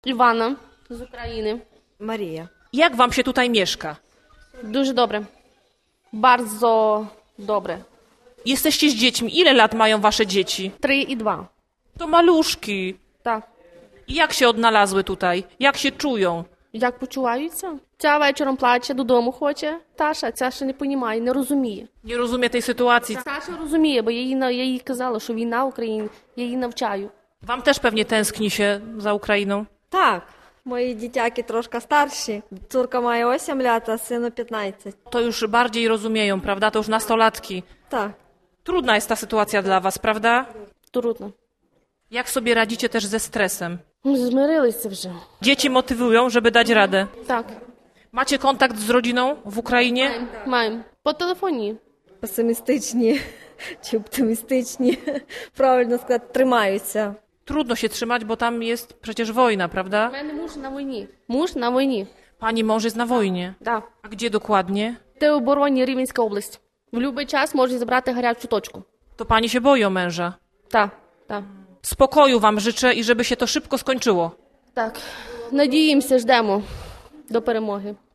Івана з України. Марія. Jak wam się tutaj mieszka? Дуже добре. Bardzo добре. Jesteście z dziećmi. Ile lat mają wasze dzieci? 3 і 2. To maluszki. Так. I jak się odnalazły tutaj? Jak się czują? Як почуваються? Ця вечором плаче, додому хоче. Таша, ця ще не розуміє, не розуміє. Nie rozumie tej sytuacji. Саша розуміє, бо я їй казала, що війна в Україні, я її навчаю. Wam też pewnie tęskni się za Ukrainą. Так, мої дітяки трошки старші. Цурка має 8 лет, а сину 15. To już bardziej rozumieją, prawda? To już nastolatki. Так. Trudna jest ta sytuacja dla was, prawda? Трудно. Jak sobie radzicie też ze stresem? Змирилися вже. Dzieci motywują, żeby dać radę. Так, Macie kontakt z rodziną w Ukrainie? маємо. По телефоні. Песимістичні чи оптимістичні, правильно сказати, тримаються. Trudno się trzymać, bo tam jest przecież wojna, У prawda? мене муж на війні. Муж на війні. Pani mąż jest na wojnie. Так. A gdzie dokładnie? Ти обороні Рівненська область. В будь-який час можуть забрати гарячу точку. To pani się boi o męża. Так, так. Spokoju wam życzę i żeby się to szybko skończyło. Так. Надіємося, ждемо до перемоги.